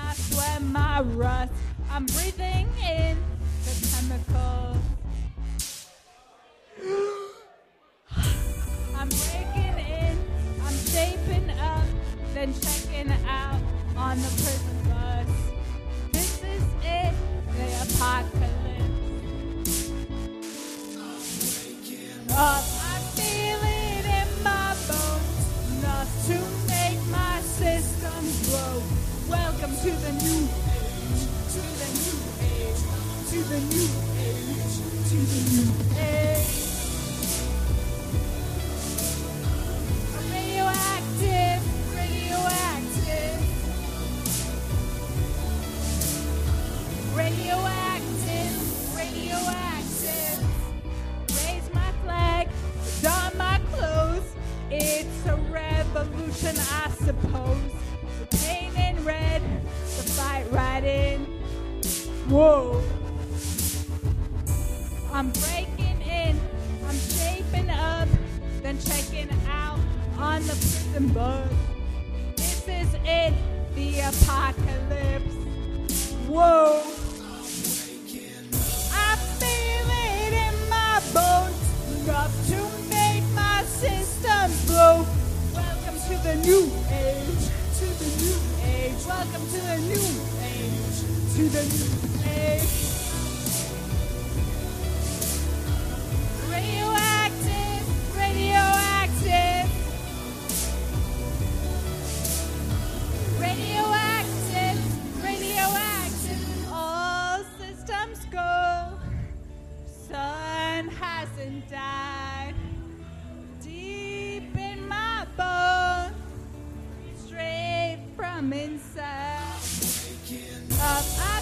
my sweat, my rust. I'm breathing in the chemicals. I'm breaking in, I'm shaping up, then checking out on the prison bus. This is it, the apocalypse. I feel it in my bones, enough to make my systems blow. Welcome to the new age, to the new age, to the new age, to the new age. Radioactive, radioactive, radioactive, radioactive. Raise my flag, don my clothes. It's a revolution, I suppose. The paint in red, the fight right in. Whoa. I'm breaking in, I'm shaping up, then checking out on the prison bus. This is it, the apocalypse. Whoa. I feel it in my bones, enough to make my systems blow. Welcome to the new age, to the new age. Welcome to the new age, to the new age. Radioactive, radioactive. Radioactive, radioactive. All systems go. Sun hasn't died. Deep in my bones, straight from inside. Up